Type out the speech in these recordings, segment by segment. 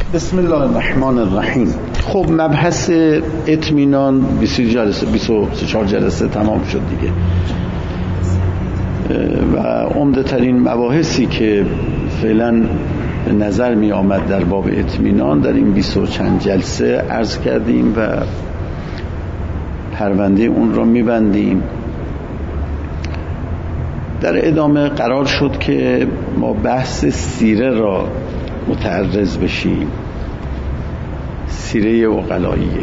بسم الله الرحمن الرحیم. خب مبحث اطمینان 24 جلسه تمام شد دیگه و عمده ترین مباحثی که فعلا به نظر می آمد در باب اطمینان در این 20 و چند جلسه عرض کردیم و پرونده اون را می بندیم. در ادامه قرار شد که ما بحث سیره را متعرض بشیم، سیره عقلاییه.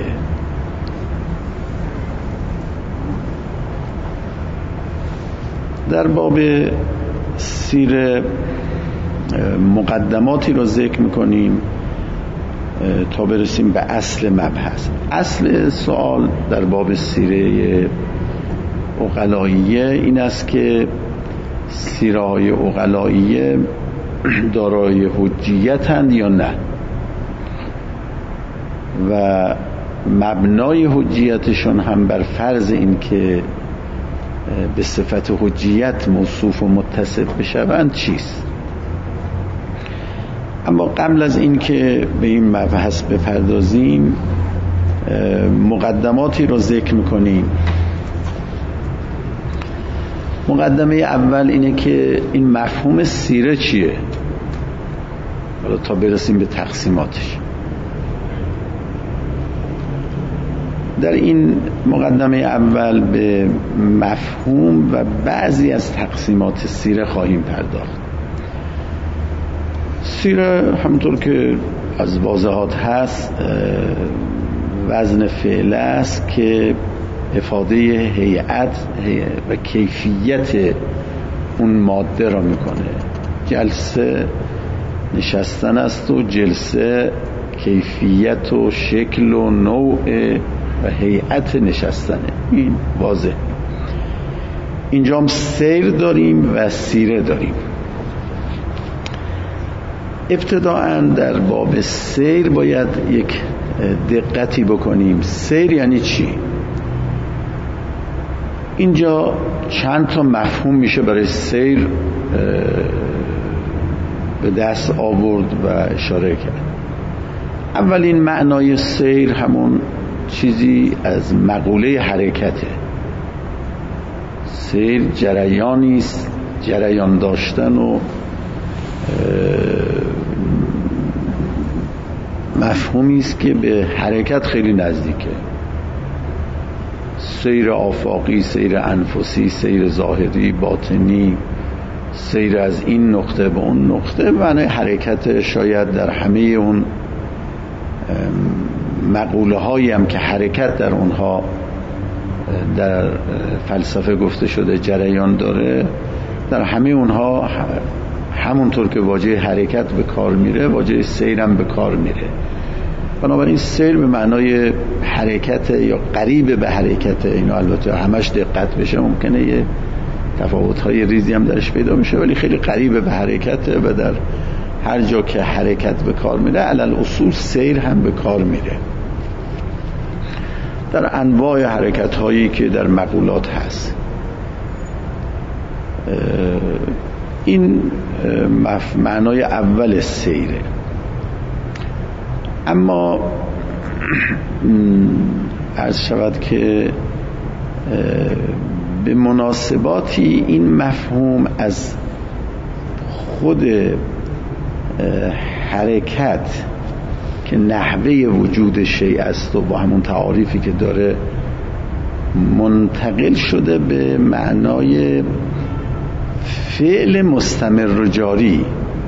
در باب سیره مقدماتی را ذکر میکنیم تا برسیم به اصل مبحث. اصل سوال در باب سیره عقلاییه این است که سیره های عقلاییه دارای حجیتند یا نه و مبنای حجیتشون هم بر فرض این که به صفت حجیت موصوف و متصف بشوند چیست. اما قبل از این که به این مبحث بپردازیم مقدماتی رو ذکر میکنیم. مقدمه اول اینه که این مفهوم سیره چیه، حالا تا برسیم به تقسیماتش. در این مقدمه اول به مفهوم و بعضی از تقسیمات سیره خواهیم پرداخت. سیره همونطور که از واضحات هست وزن فعل است که افاده هیئت و کیفیت اون ماده را میکنه. جلسه نشستن است و جلسه کیفیت و شکل و نوع و هیئت نشستنه. این واضح. اینجا هم سیر داریم و سیره داریم. ابتداءً در باب سیر باید یک دقتی بکنیم. سیر یعنی چی؟ اینجا چند تا مفهوم میشه برای سیر به دست آورد و اشاره کرد. اولین معنای سیر همون چیزی از مقوله حرکته. سیر جریانی است، جریان داشتن و مفهومی است که به حرکت خیلی نزدیکه. سیر آفاقی، سیر انفسی، سیر ظاهری، باطنی، سیر از این نقطه به اون نقطه، معنی حرکت. شاید در همه اون مقوله هایی هم که حرکت در اونها در فلسفه گفته شده جریان داره، در همه اونها همونطور که واژه حرکت به کار میره واژه سیر هم به کار میره. بنابراین سیر به معنای حرکت یا قریب به حرکت. اینو البته همش دقت بشه ممکنه یه تفاوت‌های ریزی هم درش پیدا میشه، ولی خیلی قریب به حرکت و در هر جا که حرکت به کار میره علل اصول سیر هم به کار میره. در انواع حرکت هایی که در مقولات هست. این معنای اول سیره. اما عرض شود که به مناسباتی این مفهوم از خود حرکت که نحوه وجود شیء است و با همون تعاریفی که داره منتقل شده به معنای فعل مستمر و جاری.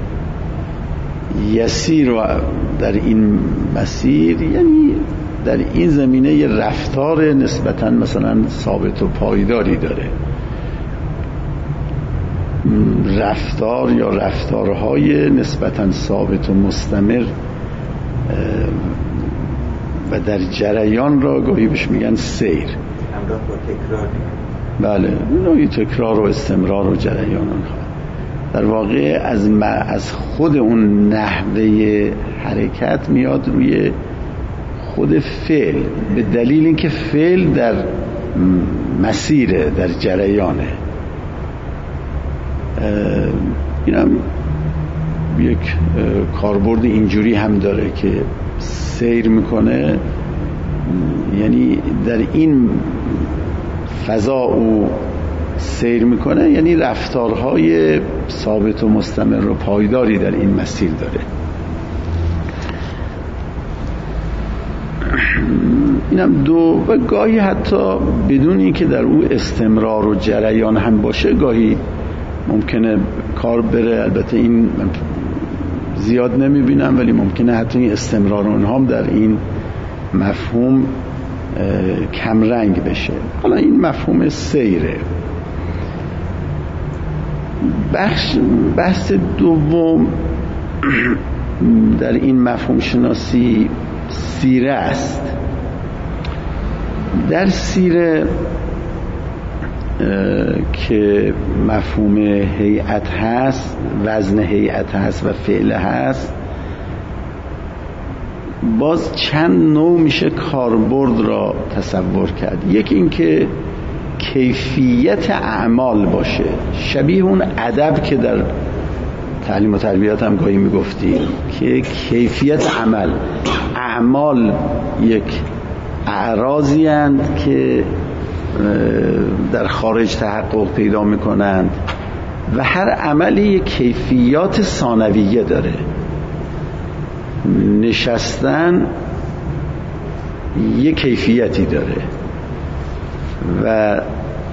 یسیر در این مسیر یعنی در این زمینه یه رفتار نسبتاً مثلا ثابت و پایداری داره. رفتار یا رفتارهای نسبتاً ثابت و مستمر و در جریان را گاهی بهش میگن سیر. همراه با تکرار. بله، نوعی تکرار و استمرار و جریان اونها. در واقع از خود اون نحوه حرکت میاد روی خود فعل، به دلیل اینکه فعل در مسیره، در جریانه. اینم یک کاربرد اینجوری هم داره که سیر میکنه، یعنی در این فضا او سیر میکنه، یعنی رفتارهای ثابت و مستمر و پایداری در این مسیر داره. اینم دو. و گاهی حتی بدون اینکه در او استمرار و جریان هم باشه گاهی ممکنه کار بره. البته این زیاد نمیبینم، ولی ممکنه حتی این استمرار اونها هم در این مفهوم کمرنگ بشه. حالا این مفهوم سیره. بحث دوم در این مفهوم شناسی سیره است. در سیره که مفهوم هیئت هست، وزن هیئت هست و فعل هست، باز چند نوع میشه کاربرد را تصور کرد. یکی این که کیفیت اعمال باشه، شبیه اون ادب که در تعلیم و تربیت هم گاهی میگفتیم که کیفیت عمل، اعمال یک اعراضی اند که در خارج تحقق پیدا میکنند و هر عملی یک کیفیات ثانویه داره. نشستن یک کیفیتی داره و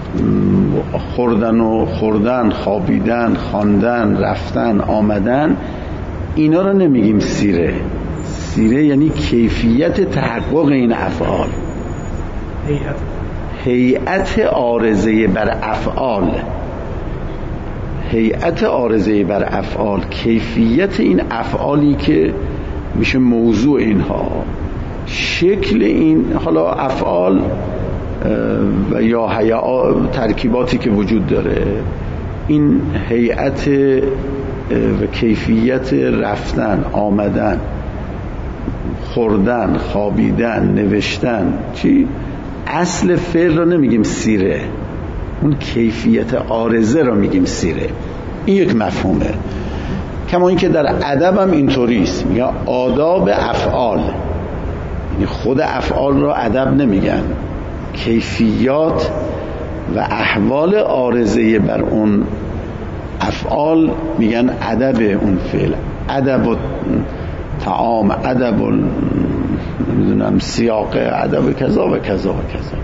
خوردن، خوابیدن، خواندن، رفتن، آمدن، اینا رو نمیگیم سیره. سیره یعنی کیفیت تحقق این افعال، هیئت عارضه بر افعال، هیئت عارضه بر افعال، کیفیت این افعالی که میشه موضوع اینها، شکل این حالا افعال و یا ترکیباتی که وجود داره، این هیئت و کیفیت رفتن، آمدن، خوردن، خوابیدن، نوشتن، چی؟ اصل فعل رو نمیگیم سیره، اون کیفیت عارضه رو میگیم سیره. این یک مفهومه. کما اینکه در ادب هم اینطوریست، میگن آداب افعال، یعنی خود افعال رو ادب نمیگن، کیفیات و احوال عارضه بر اون افعال میگن ادب اون فعل، ادب و طعام، ادب و نمیدونم سیاقه، ادب کذا و کذا و کذا.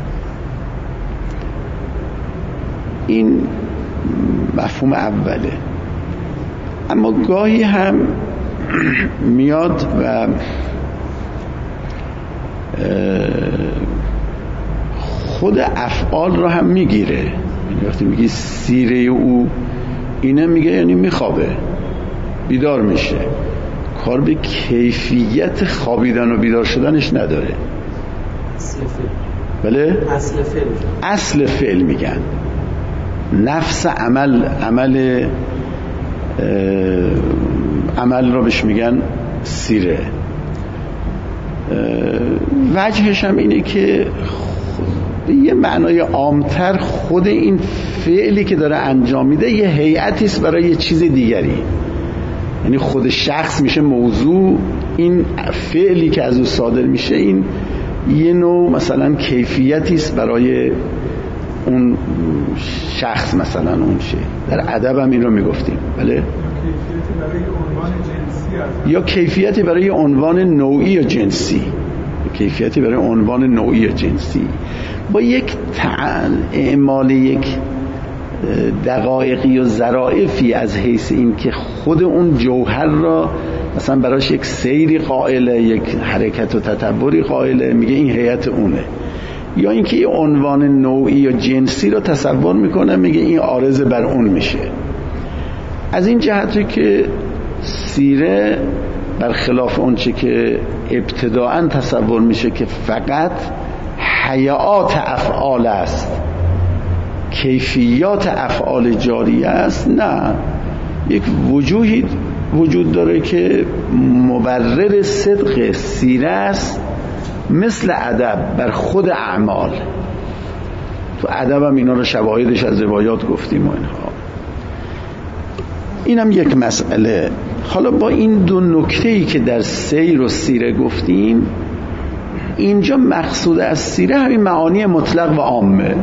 این مفهوم اوله. اما گاهی هم میاد و خود افعال رو هم میگیره. یعنی وقتی میگی سیره او اینه، میگه یعنی میخوابه، بیدار میشه، کار به کیفیت خوابیدن و بیدار شدنش نداره. بله؟ اصل فعل میگن، نفس عمل رو بهش میگن سیره. وجهش هم اینه که به یه معنای عامتر خود این فعلی که داره انجام میده یه هیئتی است برای یه چیز دیگری، یعنی خود شخص میشه موضوع، این فعلی که از او صادر میشه این یه نوع مثلا کیفیتی است برای اون شخص، مثلا اون چه در ادب هم این رو میگفتیم. بله؟ یا کیفیتی برای عنوان نوعی یا جنسی، کیفیتی برای عنوان نوعی یا جنسی با یک اعمال یک دقایقی و ظرافی از حیث این که خود اون جوهر را مثلا براش یک سیری قائله، یک حرکت و تتبری قائله، میگه این هیئت اونه. یا اینکه یه عنوان نوعی یا جنسی رو تصور میکنه، میگه این عارض بر اون میشه. از این جهتی که سیره برخلاف اون چه که ابتداعاً تصور میشه که فقط حیات افعال است، کیفیات افعال جاریه است، نه، یک وجوهی وجود داره که مبرر صدق سیره است، مثل ادب بر خود اعمال. تو ادب هم اینا رو شواهدش از روایات گفتیم و اینها. اینم یک مسئله. حالا با این دو نکته‌ای که در سیر و سیره گفتیم، اینجا مقصود از سیره همین معانی مطلق و عامه.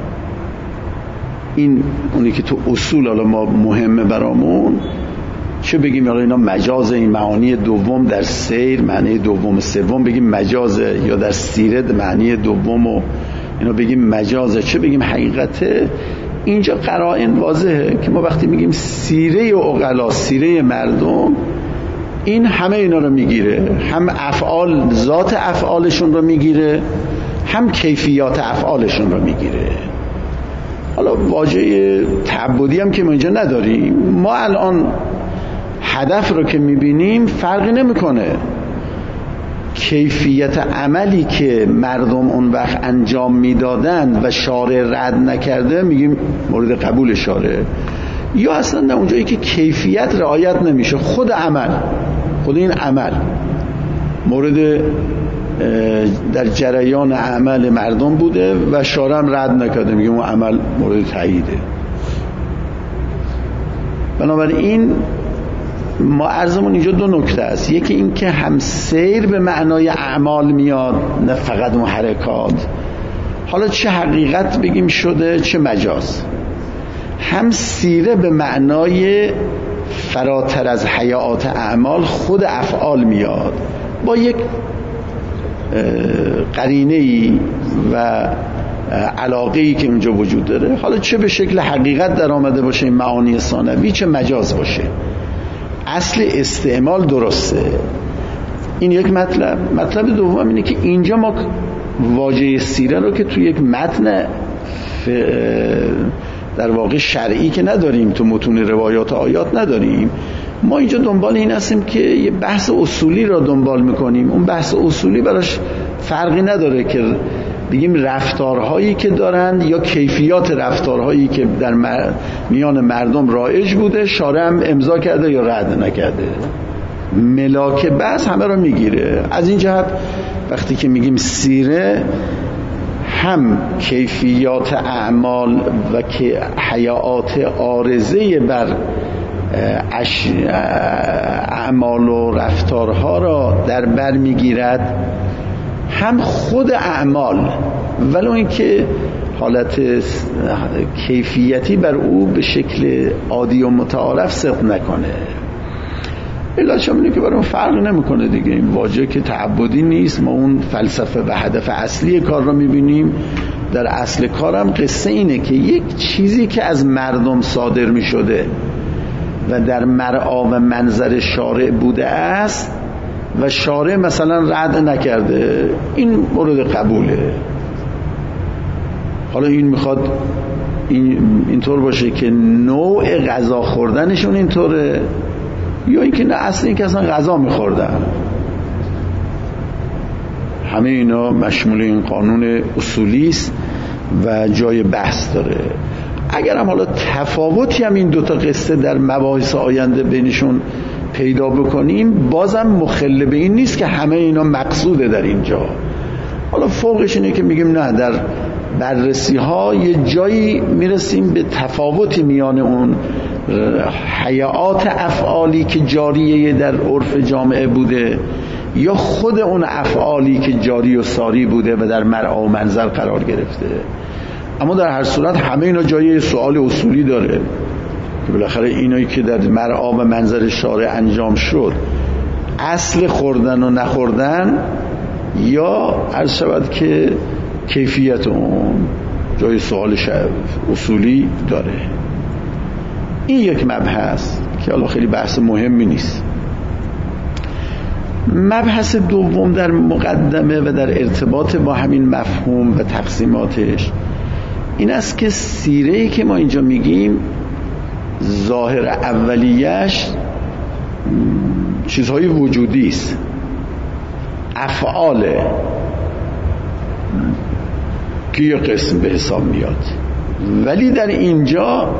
این اونی که تو اصول حالا ما مهمه برامون، چه بگیم حالا اینا مجاز، این معانی دوم در سیر معنی دوم سوم بگیم مجازه، یا در سیره معنی دوم و اینا بگیم مجازه، چه بگیم حقیقته. اینجا قرائن واضحه که ما وقتی میگیم سیره عقلا، سیره مردم، این همه اینا رو میگیره، هم افعال، ذات افعالشون رو میگیره، هم کیفیات افعالشون رو میگیره. حالا واژه تعبدی هم که ما اینجا نداریم، ما الان هدف رو که میبینیم فرقی نمیکنه کیفیت عملی که مردم اون وقت انجام میدادند و شارع رد نکرده میگیم مورد قبول شارع، یا اصلا در اونجایی که کیفیت رعایت نمیشه، خود عمل، خود این عمل مورد در جریان عمل مردم بوده و شارع هم رد نکرده، میگیم اون عمل مورد تاییده. بنابراین ما عرضمون اینجا دو نکته است، یکی این که هم سیر به معنای اعمال میاد، نه فقط اون حرکات، حالا چه حقیقت بگیم شده چه مجاز، هم سیره به معنای فراتر از حیات اعمال، خود افعال میاد با یک قرینه‌ای و علاقه‌ای که اونجا وجود داره، حالا چه به شکل حقیقت در آمده باشه این معانی ثانوی، چه مجاز باشه، اصل استعمال درسته. این یک مطلب دوم اینه که اینجا ما واژه سیره رو که توی یک متن در واقع شرعی که نداریم، تو متون روایات آیات نداریم، ما اینجا دنبال این هستیم که یه بحث اصولی را دنبال میکنیم. اون بحث اصولی براش فرقی نداره که بگیم رفتارهایی که دارند یا کیفیات رفتارهایی که در میان مردم رایج بوده، شارع هم امضا کرده یا رد نکرده، ملاک بحث همه رو میگیره. از این جهت وقتی که میگیم سیره، هم کیفیات اعمال و که حیات عارضه بر اعمال و رفتارها را در بر میگیرد، هم خود اعمال، ولو اینکه حالت کیفیتی بر او به شکل عادی و متعارف صدق نکنه. علتش اینه که برام فرق نمیکنه دیگه، این واژه که تعبدی نیست، ما اون فلسفه و هدف اصلی کار رو میبینیم. در اصل کارم قصه اینه که یک چیزی که از مردم صادر میشده و در مرعا و منظر شارع بوده است و شارع مثلا رد نکرده، این مورد قبوله. حالا این میخواد اینطور باشه که نوع غذا خوردنشون اینطوره، یا اینکه نه اصلا این که اصلا غذا میخوردن. همه اینا مشمول این قانون اصولی است و جای بحث داره. اگر هم حالا تفاوتی هم این دوتا قصه در مباحث آینده بینشون پیدا بکنیم، بازم مخل به این نیست که همه اینا مقصوده در اینجا. حالا فوقش اینه که میگیم نه، در بررسی ها یه جایی میرسیم به تفاوتی میان اون حیات افعالی که جاریه در عرف جامعه بوده یا خود اون افعالی که جاری و ساری بوده و در مرعا و منظر قرار گرفته. اما در هر صورت همه اینا جای سوال اصولی داره که بالاخره اینایی که در مرعا و منظر شارع انجام شد، اصل خوردن و نخوردن یا عرض شود که کیفیت اون، جای سوال اصولی داره. این یک مبحث که حالا خیلی بحث مهمی نیست. مبحث دوم در مقدمه و در ارتباط با همین مفهوم و تقسیماتش این است که سیره‌ای که ما اینجا میگیم ظاهر اولیش چیزهای وجودی است، افعاله که یه قسم به حساب میاد، ولی در اینجا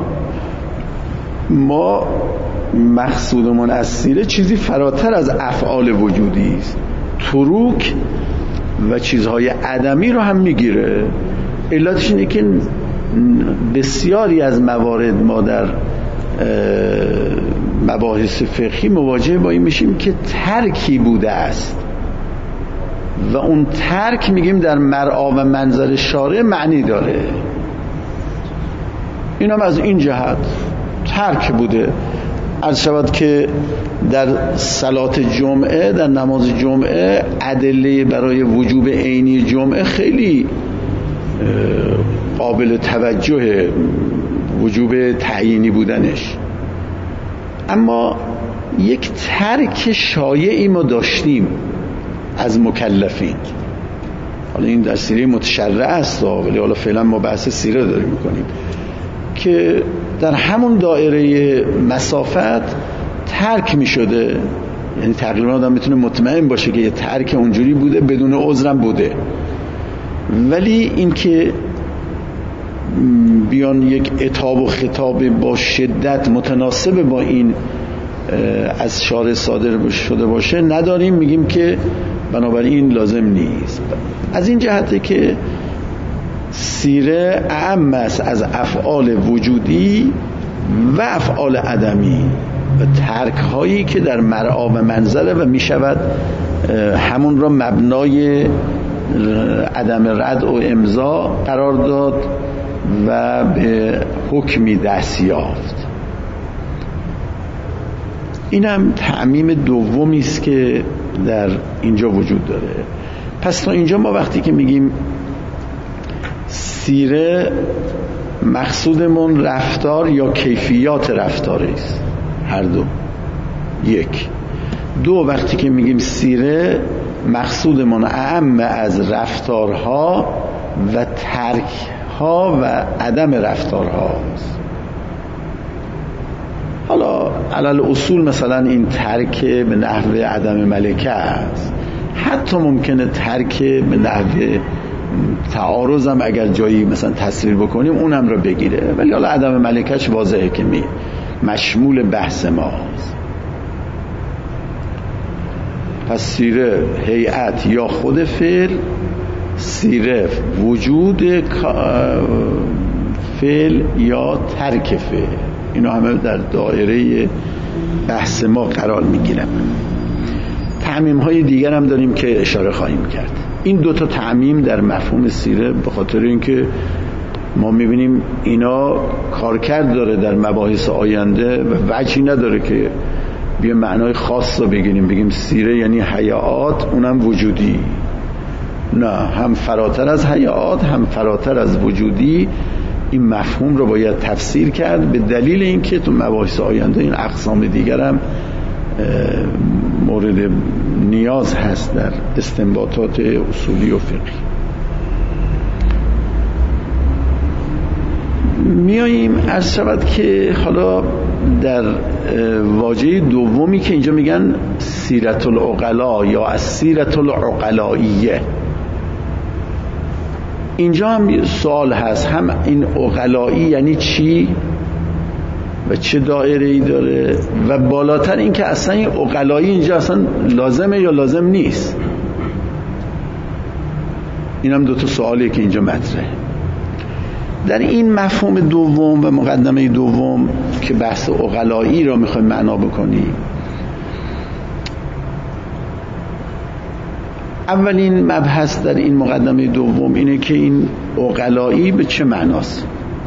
ما مقصودمون از سیره چیزی فراتر از افعال وجودی است، تروک و چیزهای عدمی رو هم میگیره. علتش اینه که بسیاری از موارد ما در مباحث فقهی مواجه با این میشیم که ترکی بوده است و اون ترک میگیم در مرعا و منظر شارع معنی داره. این هم از این جهت ترک بوده. عرض شود که در صلات جمعه، در نماز جمعه، ادله برای وجوب عینی جمعه خیلی قابل توجه، وجوب تعیینی بودنش. اما یک ترک شایعی ما داشتیم از مکلفین. حالا این در سیره متشرع است، ولی حالا فعلا ما بحث سیره داریم میکنیم که در همون دایره مسافت ترک می شده. یعنی تقریبا آدم میتونه مطمئن باشه که یه ترک اونجوری بوده، بدون عذرم بوده. ولی این که بیان یک عتاب و خطاب با شدت متناسب با این از شارع صادر شده باشه نداریم، میگیم که بنابراین لازم نیست. از این جهته که سیره اعم است از افعال وجودی و افعال عدمی و ترک هایی که در مرعا و منزله و می شود همون را مبنای عدم رد و امضا قرار داد و به حکمی دست یافت. این هم تعمیم دومی است که در اینجا وجود داره. پس تا اینجا ما وقتی که میگیم سیره، مقصودمون رفتار یا کیفیات رفتار است، هر دو. یک. دو، وقتی که میگیم سیره، مقصودمون اعم از رفتارها و ترکها و عدم رفتارها است. حالا علل اصول مثلا این ترک به نحو عدم ملکه است، حتی ممکنه ترک به نحو تعارض هم اگر جایی مثلا تصویر بکنیم اونم رو بگیره، ولی حالا عدم ملکش واضحه که مشمول بحث ماست. پس سیره هیئت یا خود فعل، سیره وجود فعل یا ترک فعل، اینا همه در دایره بحث ما قرار میگیرن. تعمیم های دیگر هم داریم که اشاره خواهیم کرد. این دوتا تعمیم در مفهوم سیره به خاطر اینکه ما میبینیم اینا کارکرد داره در مباحث آینده و وجهی نداره که بیا معنای خاص رو بگیم سیره یعنی حیات، اونم وجودی. نه، هم فراتر از حیات هم فراتر از وجودی این مفهوم رو باید تفسیر کرد، به دلیل اینکه تو مباحث آینده این اقسام دیگر هم مورد نیاز هست در استنباطات اصولی و فقهی. میاییم عرض شود که حالا در واژه دومی که اینجا میگن سیرت العقلا یا السیرت العقلائیه، اینجا هم سوال هست، هم این عقلایی یعنی چی و چه دایره‌ای داره، و بالاتر این که اصلا این عقلایی اینجا اصلا لازمه یا لازم نیست. این هم دوتا سوالیه که اینجا مطرحه. در این مفهوم دوم و مقدمه دوم که بحث عقلایی را میخوایم معنا بکنیم، اولین مبحث در این مقدمه دوم اینه که این عقلایی به چه معناست.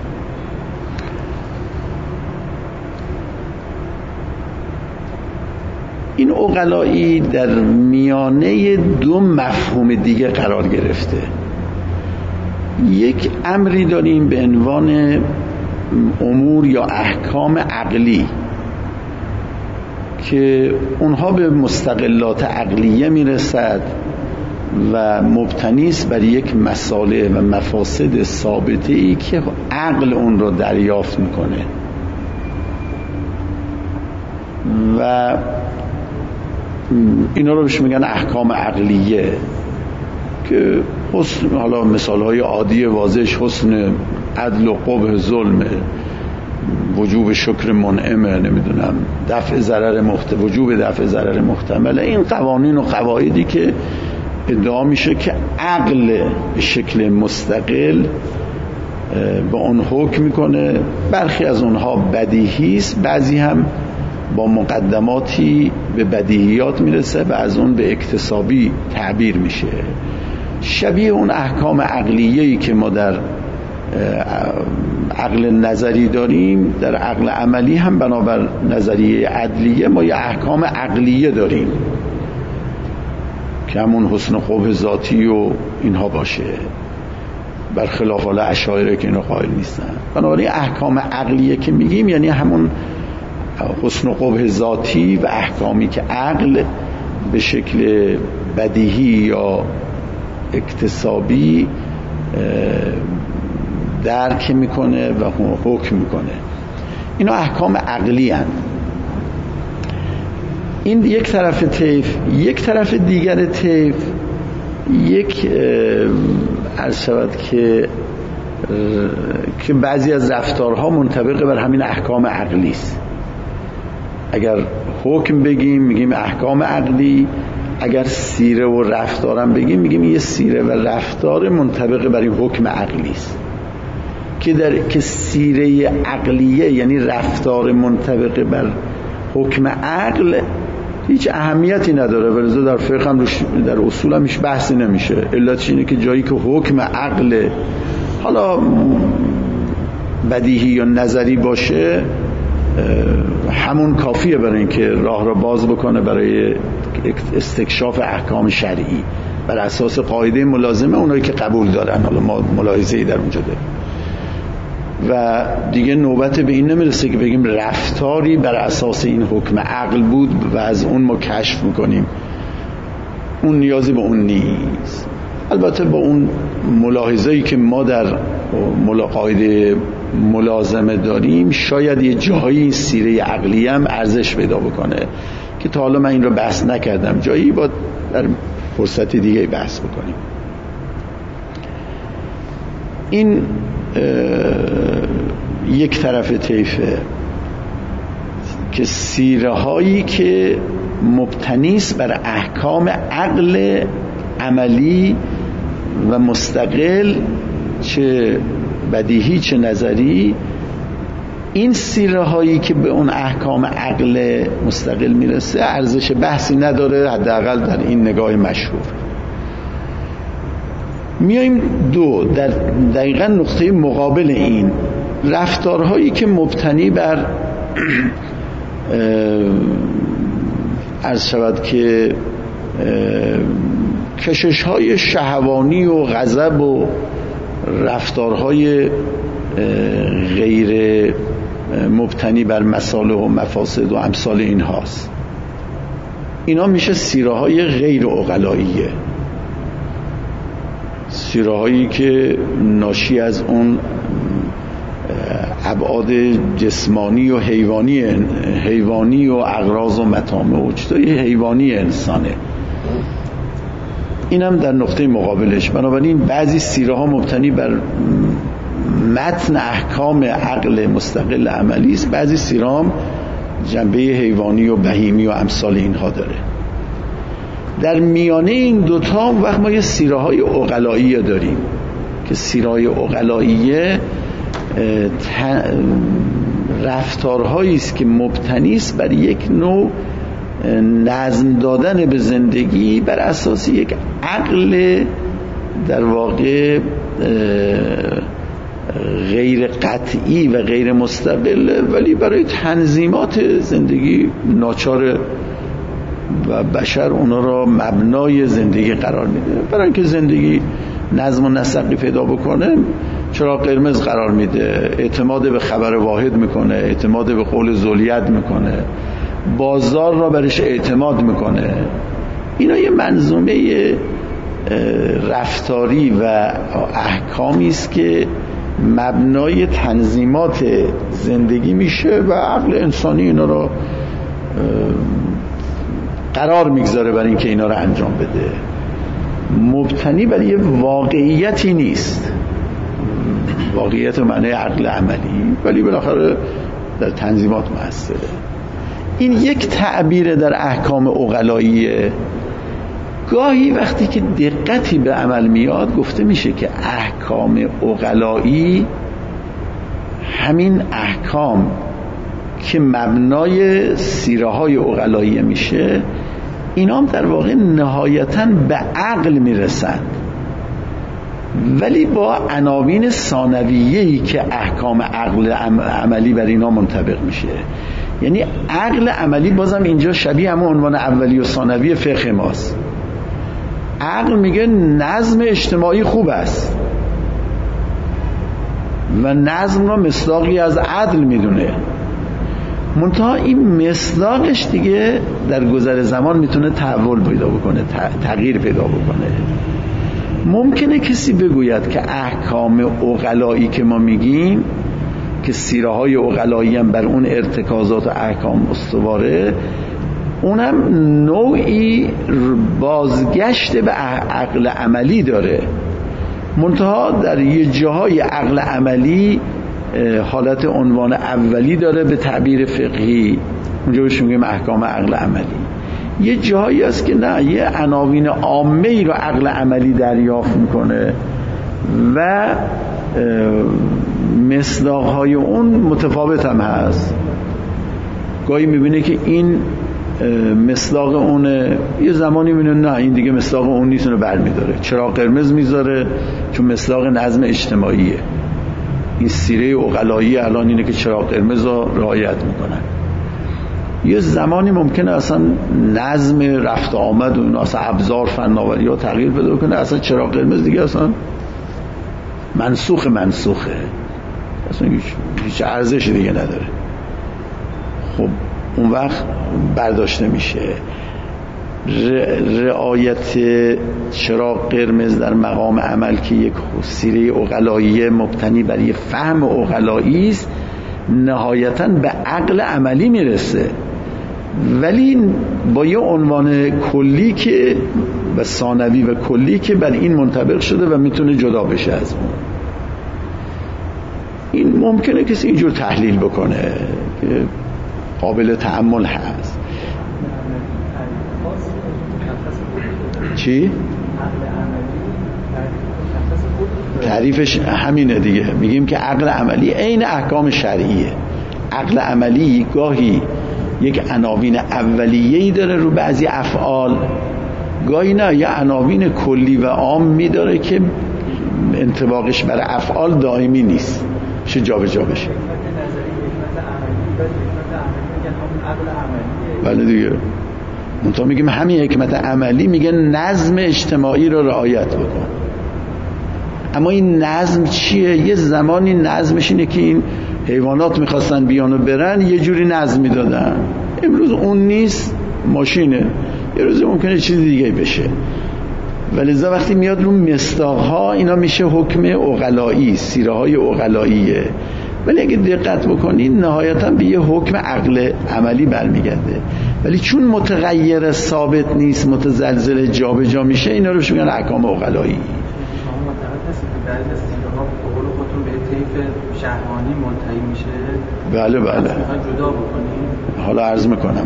این عقلایی در میانه دو مفهوم دیگه قرار گرفته. یک امری داریم به عنوان امور یا احکام عقلی که اونها به مستقلات عقلیه میرسد و مبتنی است بر یک مصالح و مفاسد ثابته ای که عقل اون رو دریافت میکنه و اینا رو بهش میگن احکام عقلیه که حسن، حالا مثالهای عادی واضحش حسن عدل و قبح ظلم، وجوب شکر منعمه، نمیدونم دفع ضرر وجوب دفع ضرر محتمله. این قوانین و قواعدی که ادعا میشه که عقل به شکل مستقل به اون حکم میکنه. برخی از اونها بدیهی است، بعضی هم با مقدماتی به بدیهیات میرسه و از اون به اکتسابی تعبیر میشه. شبیه اون احکام عقلیه‌ای که ما در عقل نظری داریم، در عقل عملی هم بنابر نظریه عدلیه ما یه احکام عقلیه داریم که همون حسن و قبح ذاتی و اینها باشه، برخلاف حالا اشاعره که اینو قائل نیستن. بنابراین احکام عقلیه که میگیم یعنی همون حسن و قبح ذاتی و احکامی که عقل به شکل بدیهی یا اکتسابی درک میکنه و حکم میکنه. اینا احکام عقلی هن. این یک طرف طیف. یک طرف دیگر طیف یک عرض شود که بعضی از رفتارها منطبق بر همین احکام عقلی است. اگر حکم بگیم میگیم احکام عقلی، اگر سیره و رفتارم بگیم میگیم یه سیره و رفتار منطبق بر این حکم عقلی است. که سیره عقلیه یعنی رفتار منطبق بر حکم عقل هیچ اهمیتی نداره، ولذا در فقه هم در اصول هم هیچ بحثی نمیشه. علتش اینه که جایی که حکم عقل حالا بدیهی یا نظری باشه همون کافیه برای اینکه راه را باز بکنه برای استکشاف احکام شرعی بر اساس قاعده ملازمه اونایی که قبول دارن. حالا ما ملاحظه‌ای در اونجا داریم و دیگه نوبت به این نمیرسه که بگیم رفتاری بر اساس این حکم عقل بود و از اون ما کشف میکنیم. اون نیازی به اون نیست. البته با اون ملاحظه‌ای که ما در قاعده ملازمه داریم شاید یه جایی سیره عقلی هم ارزش پیدا بکنه که تا حالا من این رو بحث نکردم، جایی با در فرصت دیگه بحث بکنیم. این یک طرف طیفه که سیره هایی که مبتنیست بر احکام عقل عملی و مستقل، چه بدیهی چه نظری، این سیره هایی که به اون احکام عقل مستقل میرسه ارزش بحثی نداره، حداقل در این نگاه مشهور. میایم در دقیقا نقطه مقابل این رفتارهایی که مبتنی بر عرض شود که کشش‌های شهوانی و غضب و رفتارهای غیر مبتنی بر مصالح و مفاسد و امثال این هاست. اینا میشه سیره‌های غیر عقلاییه، سیره‌هایی که ناشی از اون ابعاد جسمانی و حیوانی و اغراض و مطامع و چیزای حیوانی انسانه. اینم در نقطه مقابلش. بنابراین بعضی سیره ها مبتنی بر متن احکام عقل مستقل عملی است، بعضی سیره ها جنبه حیوانی و بهیمی و امثال اینها داره. در میانه این دوتا وقت ما یه سیره های عقلاییه داریم که سیره های عقلاییه رفتارهایی است که مبتنی است بر یک نوع نظم دادن به زندگی بر اساس یک عقل در واقع غیر قطعی و غیر مستقل، ولی برای تنظیمات زندگی ناچار و بشر اونا را مبنای زندگی قرار میده. برای اینکه زندگی نظم و نسقی پیدا بکنه چراغ قرمز قرار میده، اعتماد به خبر واحد میکنه، اعتماد به قول ذولیت میکنه، بازار را برش اعتماد میکنه. اینا یه منظومه رفتاری و احکامی است که مبنای تنظیمات زندگی میشه و عقل انسانی اینا را قرار میگذاره برای اینکه اینا را انجام بده. مبتنی بر یه واقعیتی نیست، واقعیت معنی عقل عملی، ولی بالاخره در تنظیمات مؤثره. این یک تعبیر در احکام عقلاییه. گاهی وقتی که دقتی به عمل میاد گفته میشه که احکام عقلایی همین احکام که مبنای سیره های عقلاییه میشه، اینا هم در واقع نهایتاً به عقل میرسند، ولی با عناوین ثانویه‌ای که احکام عقل عملی بر اینا منطبق میشه. یعنی عقل عملی بازم اینجا شبیه همون عنوان اولی و ثانوی فقه ماست. عقل میگه نظم اجتماعی خوب است و نظم را مصداقی از عدل میدونه، منتها این مصداقش دیگه در گذر زمان میتونه تحول پیدا بکنه، تغییر پیدا بکنه. ممکنه کسی بگوید که احکام عقلایی که ما میگیم که سیره های عقلایی هم بر اون ارتکازات و احکام استواره، اونم نوعی بازگشت به عقل عملی داره، منتها در یه جاهای عقل عملی حالت عنوان اولی داره به تعبیر فقهی، اونجا بهش میگیم احکام عقل عملی. یه جایی هست که نه، یه عناوین عامه ای رو عقل عملی دریافت میکنه و مصداقهای اون متفاوت هم هست. گاهی میبینه که این مصداق اونه، یه زمانی میبینه نه این دیگه مصداق اون نیست، اونو برمیداره، چراغ قرمز میذاره چون مصداق نظم اجتماعیه. این سیره عقلایی الان اینه که چراغ قرمز رو رعایت میکنن. یه زمانی ممکنه اصلا نظم رفت آمد و اصلا ابزار فناوری ها تغییر پیدا کنه، اصلا چراغ قرمز دیگه اصلا منسوخه، اصلا هیچ ارزش دیگه نداره. خب اون وقت برداشته میشه. رعایت چراغ قرمز در مقام عمل که یک سیره عقلایی مبتنی بر یک فهم عقلایی است، نهایتاً به عقل عملی میرسه، ولی با یه عنوان کلی که و ثانوی و کلی که بر این منطبق شده و میتونه جدا بشه از اون. این ممکنه کسی اینجور تحلیل بکنه که قابل تأمل هست. چی؟ تعریفش همینه دیگه، میگیم که عقل عملی عین احکام شرعیه. عقل عملی گاهی یک عناوین اولیه‌ای داره رو بعضی افعال، گاهی نه، یه عناوین کلی و عامی داره که انطباقش بر افعال دائمی نیست، چه جا به جا بشه. بله دیگه، منطقه میگیم همین حکمت عملی میگه نظم اجتماعی رو رعایت بکن. اما این نظم چیه؟ یه زمانی نظمش اینه که این حیوانات میخواستن بیان و برن یه جوری نظم میدادن، امروز اون نیست، ماشینه، یه روز ممکنه چیز دیگه بشه. ولذا وقتی میاد رو مصداقها اینا میشه حکم عقلایی، سیره های عقلاییه، ولی اگه دقت بکنید نهایتا به یه حکم عقل عملی برمیگرده، ولی چون متغیر ثابت نیست، متزلزل جا به جا میشه، اینا رو میگن احکام عقلایی. شما معتقد هستید که بعضی از سیره‌ها به قول خودتون به طیف شهوانی منتهی میشه؟ بله میخواد جدا بکنید؟ حالا عرض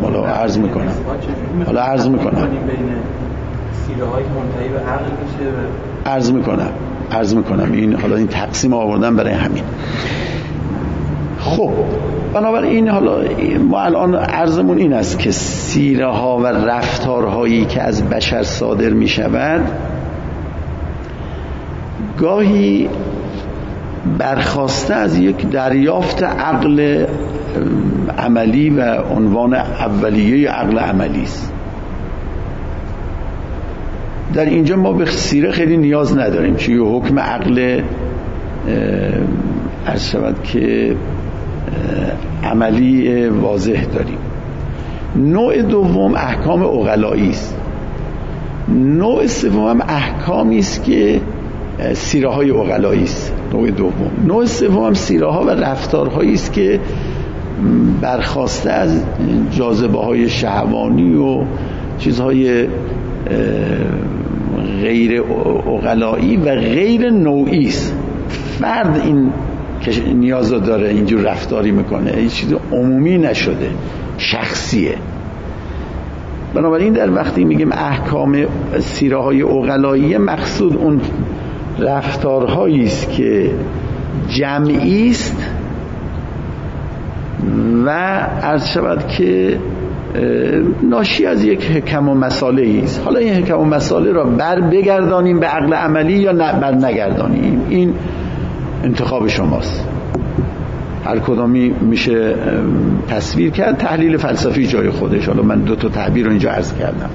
میکنم بین سیره‌های منتهی به عقل میشه. عرض میکنم این حالا این تقسیم آوردن برای همین. خب بنابراین حالا ما الان عرضمون این است که سیره ها و رفتارهایی که از بشر صادر می شود گاهی برخواسته از یک دریافت عقل عملی و عنوان اولیه عقل عملی است. در اینجا ما به سیره خیلی نیاز نداریم، چون یه حکم عقل عرض شود که عملی واضح داریم. نوع دوم احکام عقلایی است. نوع سوم هم احکامی است که سیره های عقلایی است. نوع سوم هم سیره ها و رفتارهایی است که برخواسته از جاذبه های شهوانی و چیزهای غیر عقلایی و غیر نوعی است. فرد این که نیاز داره اینجور رفتاری میکنه، این چیز عمومی نشده، شخصیه. بنابراین در وقتی میگیم احکام سیره های عقلایی، مقصود اون رفتارهایی است که جمعی است و عرض شود که ناشی از یک حکم و مساله است. حالا این حکم و مساله را بر بگردانیم به عقل عملی یا بر نگردانیم، این انتخاب شماست. هر کدامی میشه تصویر کرد، تحلیل فلسفی جای خودش. حالا من 2 تعبیر رو اینجا عرض کردم.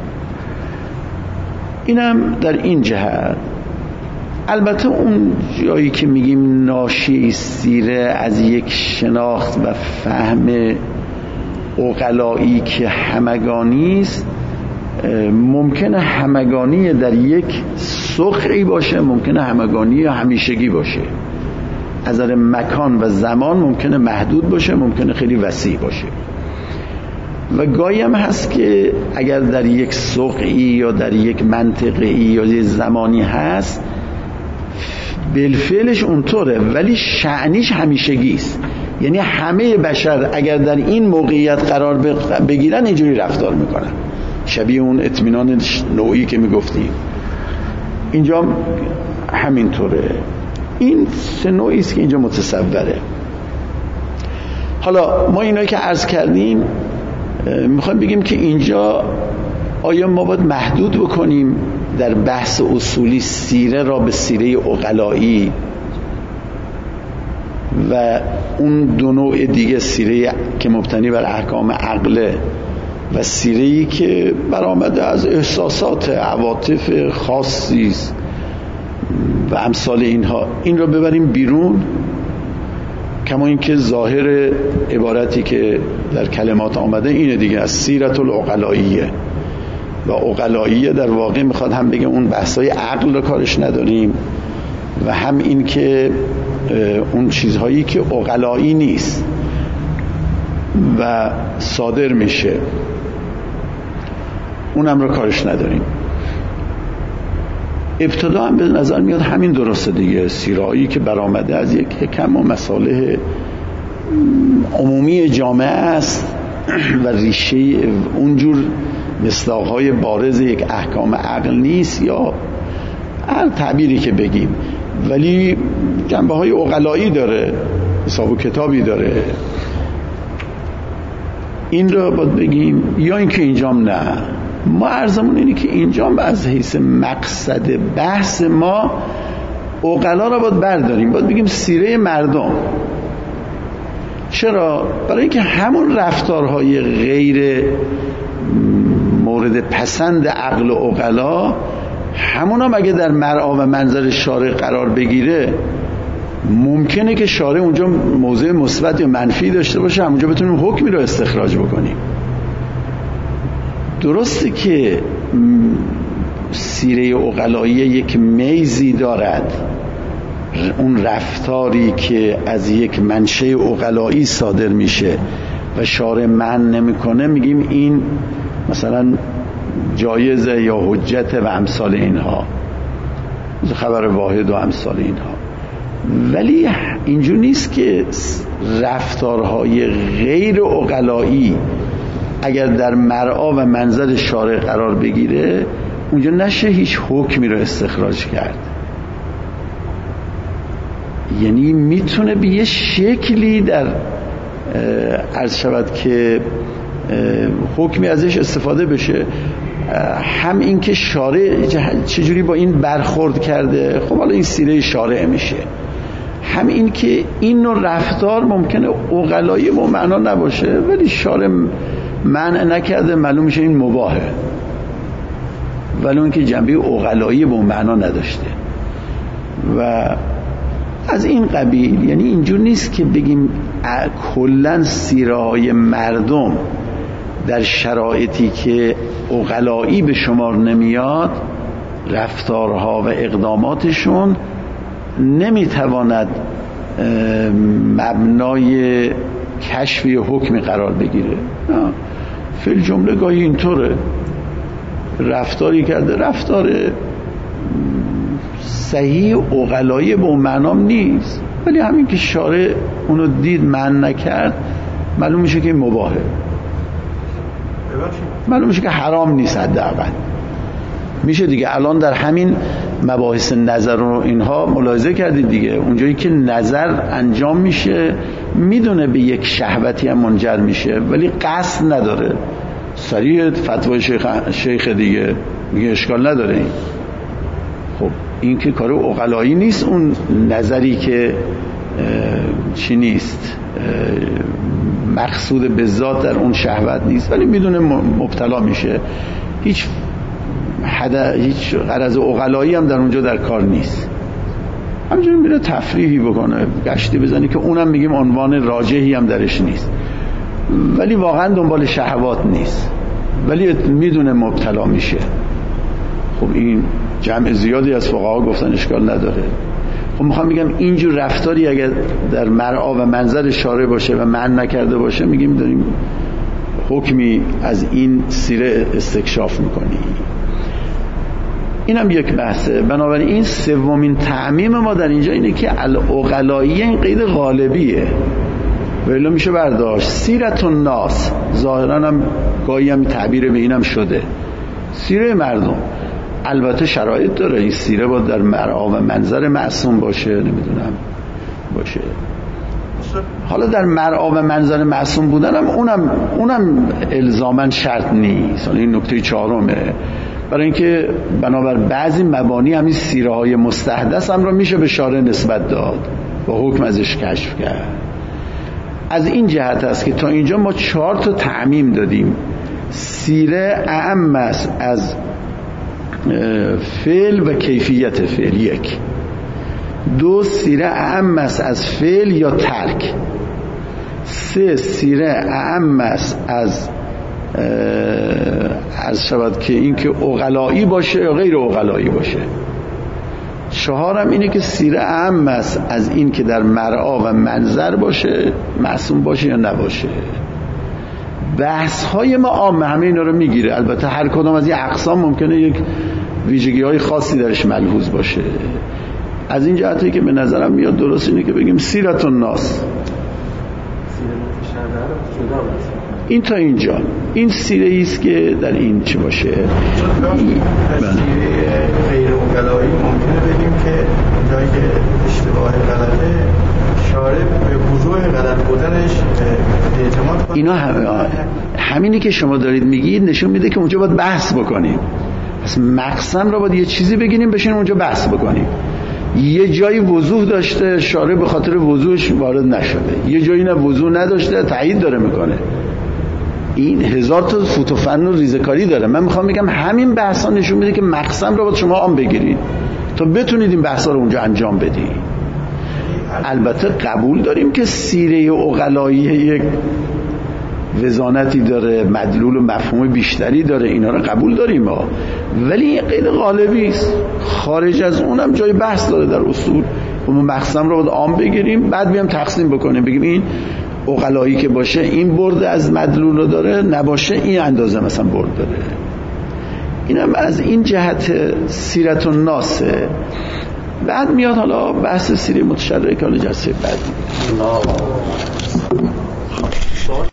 اینم در این جهت. البته اون جایی که میگیم ناشی سیره از یک شناخت و فهم عقلایی که همگانی است، ممکنه همگانی در یک سقعی باشه، ممکنه همگانی همیشگی باشه. از نظر مکان و زمان ممکنه محدود باشه، ممکنه خیلی وسیع باشه. و گاهی هم هست که اگر در یک سقعی یا در یک منطقه‌ای یا یک زمانی هست بالفعلش اونطوره، ولی شأنش همیشگی است. یعنی همه بشر اگر در این موقعیت قرار بگیرن اینجوری رفتار میکنن، شبیه اون اطمینان نوعی که میگفتیم. اینجا همینطوره. این 3 نوعی است که اینجا متصوره. حالا ما اینایی که عرض کردیم میخوایم بگیم که اینجا آیا ما باید محدود بکنیم در بحث اصولی سیره را به سیره عقلایی و اون 2 نوع دیگه، سیره که مبتنی بر احکام عقله و سیره‌ای که برآمده از احساسات عواطف خاصی است و امثال اینها، این رو ببریم بیرون؟ کما اینکه ظاهر عبارتی که در کلمات آمده اینه دیگه، از سیرت العقلاییه. و عقلاییه در واقع میخواد هم بگه اون بحثای عقل رو کارش نداریم و هم این که اون چیزهایی که عقلایی نیست و صادر میشه اونم رو کارش نداریم. ابتدا هم به نظر میاد همین درسته دیگه، سیرهایی که برآمده از یک حکم و مصالح عمومی جامعه است و ریشه اونجور مصداقهای بارز یک احکام عقل نیست یا هر تعبیری که بگیم، ولی جنبه های عقلایی داره، حساب و کتابی داره. این رو باید بگیم یا اینکه اینجام نه. ما عرضمون اینه که اینجام از حیث مقصد بحث ما عقلا رو باید برداریم، باید بگیم سیره مردم. چرا؟ برای اینکه همون رفتارهای غیر مورد پسند عقل و عقلا، همون هم اگه در مرعا و منظر شارع قرار بگیره، ممکنه که شارع اونجا موضع مثبت یا منفی داشته باشه، همونجا بتونیم حکمی رو استخراج بکنیم. درسته که سیره عقلایی یک میزی دارد، اون رفتاری که از یک منشأ عقلایی صادر میشه و شارع منع نمیکنه، میگیم این مثلا جایزه یا حجت و امثال اینها، خبر واحد و امثال اینها. ولی اینجور نیست که رفتارهای غیر عقلایی اگر در مرعا و منظر شارع قرار بگیره اونجا نشه هیچ حکمی رو استخراج کرد. یعنی میتونه به یه شکلی در عرض شود که حکمی ازش استفاده بشه. هم این که شارع چجوری با این برخورد کرده، خب حالا این سیره شارع میشه. هم این که این نوع رفتار ممکنه عقلایی با معنا نباشه، ولی شارع منع نکرده، معلوم میشه این مباهه، ولی اون که جنبه عقلایی با معنا نداشته. و از این قبیل، یعنی اینجور نیست که بگیم کلن سیره‌های مردم در شرایطی که عقلایی به شمار نمیاد، رفتارها و اقداماتشون نمیتواند مبنای کشف حکمی قرار بگیره. فی الجمله گاهی اینطوره، رفتاری کرده رفتار صحیح عقلایی به اون معنام نیست، ولی همین که شارع اونو دید منع نکرد، معلوم میشه که این مباهه، معلوم میشه که حرام نیست. حداقل میشه دیگه. الان در همین مباحث نظر و اینها ملاحظه کردید دیگه، اونجایی که نظر انجام میشه میدونه به یک شهوتی هم منجر میشه ولی قصد نداره، سریع فتوای شیخ دیگه میگه اشکال نداره این. خب این که کار عقلایی نیست، اون نظری که چی نیست مقصود به ذات در اون شهوت نیست ولی میدونه مبتلا میشه، هیچ غرض عقلایی هم در اونجا در کار نیست، همینجوری میره تفریحی بکنه، گشتی بزنی که اونم میگیم عنوان راجحی هم درش نیست، ولی واقعا دنبال شهوات نیست ولی میدونه مبتلا میشه. خب این جمع زیادی از فقها گفتن اشکال نداره. خب میخوام بگم اینجور رفتاری اگر در مرعا و منظر شارع باشه و منع نکرده باشه میگیم داریم حکمی از این سیره استکشاف میکنی. اینم یک بحثه. بنابراین این سومین تعمیم ما در اینجا اینه که العقلایی این قید غالبیه ولی میشه برداشت سیرت الناس، ظاهرا هم گاهی هم تعبیر به اینم شده سیره مردم. البته شرایط داره، این سیره باید در مرعا و منظر معصوم باشه، نمیدونم باشه. حالا در مرعا و منظر معصوم بودن هم اونم الزاماً شرط نیست. این نکته چهارمه، برای اینکه بنابر بعضی مبانی همین سیره های مستحدث هم رو میشه به شارع نسبت داد، با حکم ازش کشف کرد. از این جهت است که تا اینجا ما 4 تا تعمیم دادیم. سیره اعم است از فعل و کیفیت فعل، 1. 2 سیره اعم است از فعل یا ترک. 3 سیره اعم است از شود که این که عقلایی باشه یا غیر عقلایی باشه. 4 هم اینه که سیره اعم است از این که در مرعا و منظر باشه، معصوم باشه یا نباشه. بحث های ما عامه همه اینا رو میگیره. البته هر کدام از این اقسام ممکنه یک ویژگی های خاصی درش ملحوظ باشه. از این جهتی که به نظرم میاد درست اینه که بگیم سیرت الناس. این تا اینجا این سیره است که در این چی باشه. سیره غیر عقلایی ممکنه بگیم که جایی که اشتباه غلطه شارع به وضوح غلط بودنش اعتماد کنه. اینا همینی که شما دارید میگید نشون میده که اونجا باید بحث بکنیم. پس مقسم را باید یه چیزی بگیریم بشینیم اونجا بحث بکنیم. یه جایی وضوح داشته شارع به خاطر وضوحش وارد نشده، یه جایی نه وضوح نداشته تایید داره میکنه. این 1000 تا فوت و فن و ریزکاری داره. من میخوام بگم همین بحثا نشون میده که مقسم را باید شما عام بگیرید تا بتونید این بحثا رو اونجا انجام بدید. البته قبول داریم که سیره عقلایی یک وزانتی داره، مدلول و مفهوم بیشتری داره، اینا رو قبول داریم ها. ولی این قید غالبی است، خارج از اونم جای بحث داره در اصول. ما مقسم رو باید عام بگیریم بعد بیام تقسیم بکنیم، بگیم این عقلایی که باشه این برد از مدلول رو داره، نباشه این اندازه مثلا برد داره. اینم از این جهت سیرت الناسه. بعد میاد حالا بحث سیره متشرعه که حالا جلسه بعدی